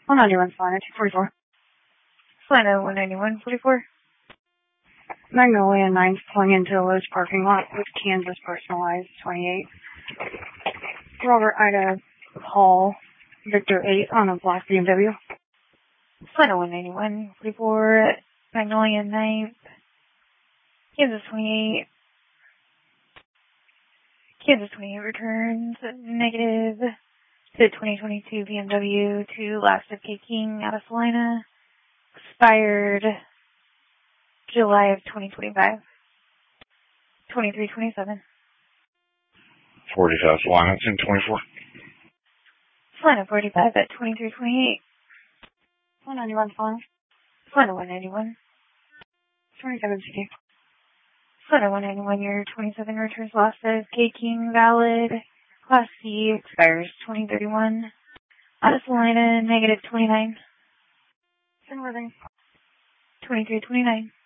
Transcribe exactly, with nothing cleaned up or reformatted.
one ninety-one, Salina, two forty-four. Salina, one ninety-one, forty-four. Magnolia nine's pulling into a Lowe's parking lot with Kansas personalized, twenty-eight. Robert Ida Hall, Victor eight on a black B M W. Salina, one ninety-one, forty-four. Magnolia ninth. Kansas twenty-eight. Kansas twenty-eight returns negative to twenty twenty-two B M W to last of K King out of Salina. Expired July of twenty twenty-five. twenty-three twenty-seven. forty-five Salina, ten twenty-four. Salina forty-five at twenty-three twenty-eight. one ninety-one, Salina. Salina one ninety-one. twenty-seven C D. Salina one ninety-one, year twenty-seven returns lost of K King valid. Class C expires twenty thirty-one. Out of Salina, negative twenty-nine. Same living. twenty-three twenty-nine.